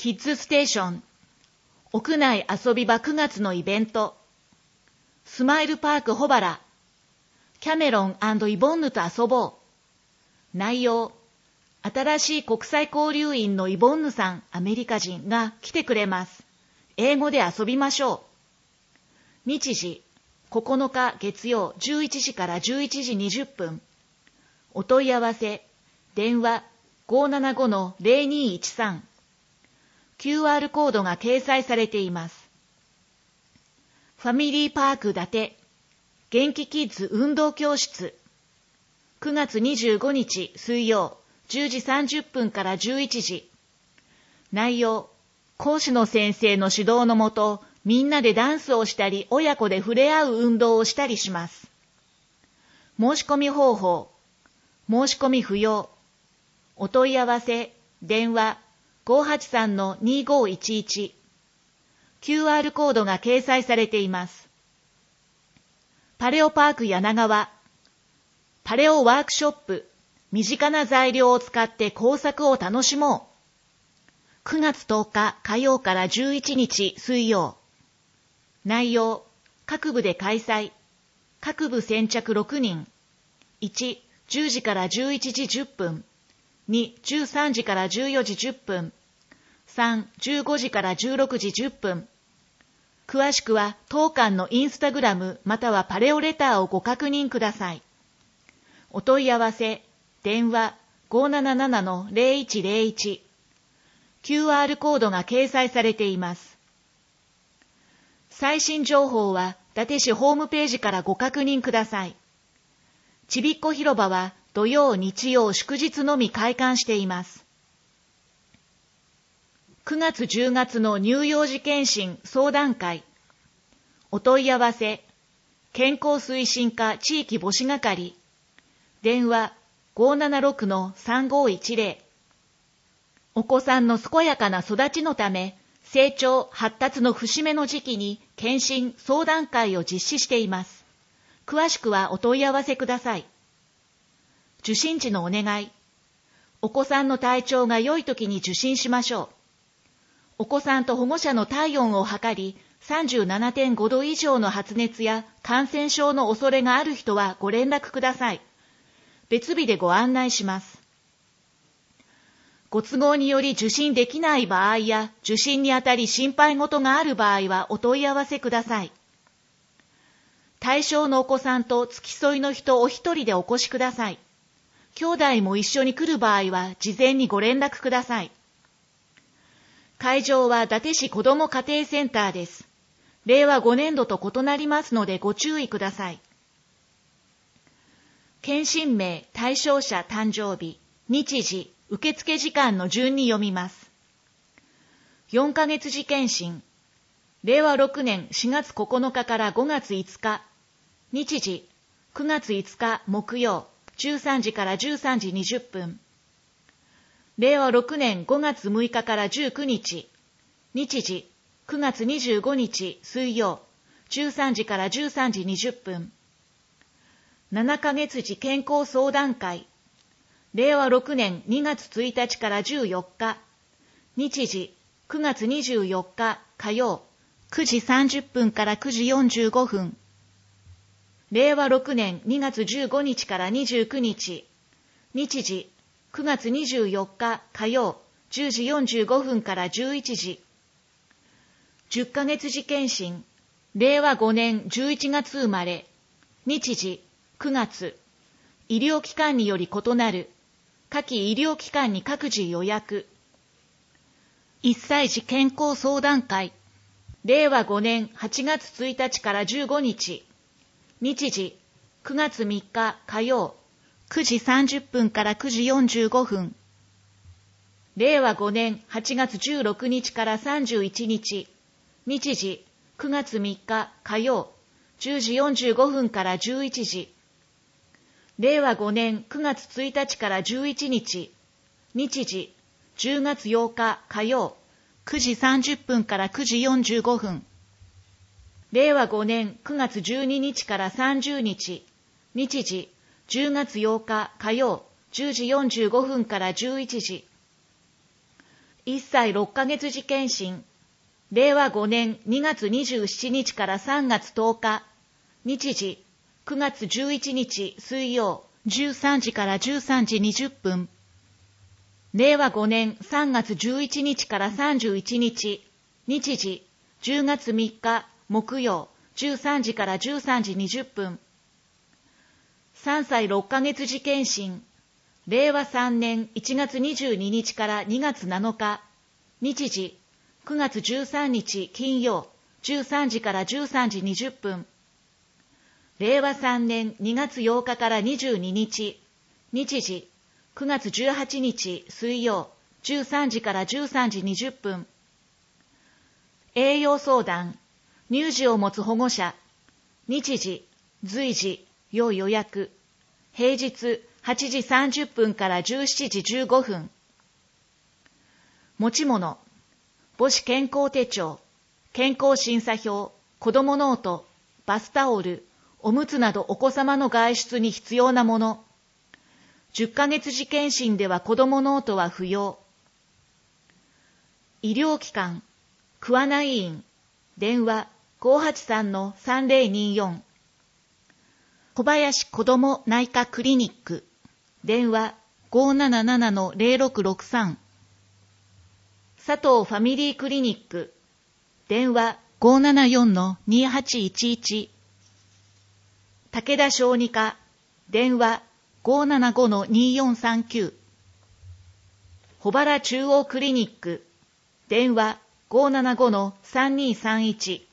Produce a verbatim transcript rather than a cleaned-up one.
キッズステーション、屋内遊び場くがつのイベント、スマイルパークホバラ、キャメロン&イボンヌと遊ぼう。内容、新しい国際交流員のイボンヌさん、アメリカ人が来てくれます。英語で遊びましょう。日時、ここのか月曜じゅういちじからじゅういちじにじゅっぷん。お問い合わせ、電話 ごーななごのゼロにーいちさん。キューアール コードが掲載されています。ファミリーパーク伊達、元気キッズ運動教室。くがつにじゅうごにち水曜、じゅうじさんじゅっぷんからじゅういちじ。内容、講師の先生の指導のもと、みんなでダンスをしたり、親子で触れ合う運動をしたりします。申し込み方法、申し込み不要。お問い合わせ、電話 ごーはちさんのにーごーいちいち。キューアール コードが掲載されています。パレオパーク柳川、パレオワークショップ、身近な材料を使って工作を楽しもう。くがつとおか火曜からじゅういちにち水曜。内容、各部で開催。各部先着ろくにん。いち、じゅうじからじゅういちじじゅっぷん。に、じゅうさんじからじゅうよじじゅっぷん。さん、じゅうごじからじゅうろくじじゅっぷん。詳しくは当館のインスタグラムまたはパレオレターをご確認ください。お問い合わせ、電話 ごーなななのゼロいちゼロいち。キューアール コードが掲載されています。最新情報は伊達市ホームページからご確認ください。ちびっこ広場は土曜日曜祝日のみ開館しています。くがつじゅうがつの乳幼児健診相談会。お問い合わせ、健康推進課地域母子係。電話 ごーななろくのさんごーいちゼロ。お子さんの健やかな育ちのため、成長・発達の節目の時期に健診・相談会を実施しています。詳しくはお問い合わせください。受診時のお願い。お子さんの体調が良い時に受診しましょう。お子さんと保護者の体温を測り、さんじゅうななてんごど以上の発熱や感染症の恐れがある人はご連絡ください。別日でご案内します。ご都合により受診できない場合や受診にあたり心配事がある場合はお問い合わせください。対象のお子さんと付き添いの人お一人でお越しください。兄弟も一緒に来る場合は事前にご連絡ください。会場は伊達市子ども家庭センターです。れいわごねんどと異なりますのでご注意ください。検診名、対象者誕生日、日時、受付時間の順に読みます。よんかげつ次検診、れいわろくねんしがつここのかからごがついつか、日時、くがついつか木曜、じゅうさんじからじゅうさんじにじゅっぷん。れいわろくねんごがつむいかからじゅうくにち、日時、くがつにじゅうごにち水曜、じゅうさんじからじゅうさんじにじゅっぷん。ななかげつ次健康相談会、れいわろくねんにがつついたちからじゅうよっか、日時、くがつにじゅうよっか火曜、くじさんじゅっぷんからくじよんじゅうごふん。れいわろくねんにがつじゅうごにちからにじゅうくにち、日時、くがつにじゅうよっか火曜、じゅうじよんじゅうごふんからじゅういちじ。じゅっかげつ次検診、れいわごねんじゅういちがつ生まれ、日時、くがつ、医療機関により異なる、下記医療機関に各自予約。いっさい児健康相談会、れいわごねんはちがつついたちからじゅうごにち、日時、くがつみっか火曜、くじさんじゅっぷんからくじよんじゅうごふん。れいわごねんはちがつじゅうろくにちからさんじゅういちにち、日時、くがつみっか火曜、じゅうじよんじゅうごふんからじゅういちじ。れいわごねんくがつついたちからじゅういちにち、日時、じゅうがつようか火曜、くじさんじゅっぷんからくじよんじゅうごふん。れいわごねんくがつじゅうににちからさんじゅうにち、日時、じゅうがつようか火曜、じゅうじよんじゅうごふんからじゅういちじ。 いっさいろっかげつ時検診、れいわごねんにがつにじゅうしちにちからさんがつとおか、日時くがつじゅういちにち水曜じゅうさんじからじゅうさんじにじゅっぷん、れいわごねんさんがつじゅういちにちからさんじゅういちにち、日時じゅうがつみっか木曜じゅうさんじからじゅうさんじにじゅっぷん、さんさいろっかげつ時検診、れいわさんねんいちがつにじゅうににちからにがつなのか、日時くがつじゅうさんにち金曜じゅうさんじからじゅうさんじにじゅっぷん、れいわさんねんにがつようかからにじゅうににち、日時くがつじゅうはちにち水曜じゅうさんじからじゅうさんじにじゅっぷん、栄養相談、乳児を持つ保護者、日時、随時、要予約、平日はちじさんじゅっぷんからじゅうしちじじゅうごふん。持ち物、母子健康手帳、健康審査票、子供ノート、バスタオル、おむつなどお子様の外出に必要なもの。じゅっかげつ時検診では子供ノートは不要。医療機関、桑名医院、電話 ごーはちさんのさんぜろによん。小林子ども内科クリニック、電話 ごーななななのぜろろくろくさん。佐藤ファミリークリニック、電話 ごーななよんのにはちいちいち。武田小児科、電話 ごーななごのによんさんきゅう。保原中央クリニック、電話 ごーななごのさんにーさんいち。